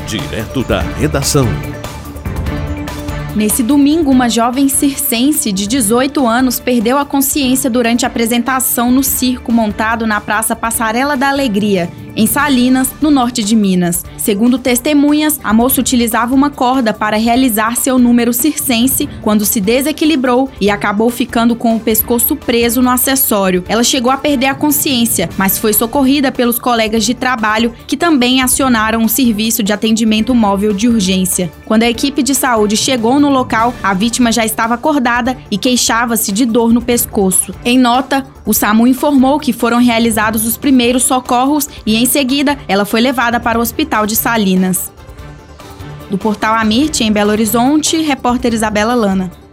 Direto da redação. Nesse domingo, uma jovem circense de 18 anos perdeu a consciência durante a apresentação no circo montado na Praça Passarela da Alegria, em Salinas, no norte de Minas. Segundo testemunhas, a moça utilizava uma corda para realizar seu número circense quando se desequilibrou e acabou ficando com o pescoço preso no acessório. Ela chegou a perder a consciência, mas foi socorrida pelos colegas de trabalho que também acionaram o serviço de atendimento móvel de urgência. Quando a equipe de saúde chegou no local, a vítima já estava acordada e queixava-se de dor no pescoço. Em nota, o SAMU informou que foram realizados os primeiros socorros e, em seguida, ela foi levada para o hospital de Salinas. Do portal Amirte, em Belo Horizonte, repórter Isabela Lana.